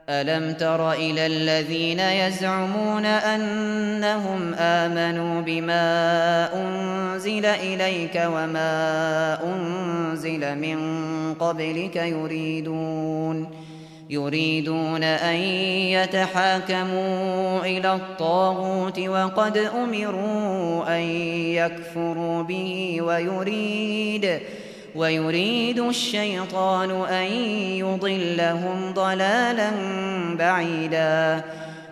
ألم تر إلى الذين يزعمون أنهم آمنوا بما أنزل إليك وما أنزل من قبلك يريدون أن يتحاكموا إلى الطاغوت وقد أمروا أن يكفروا به ويريد الشيطان أن يضلهم ضلالا بعيدا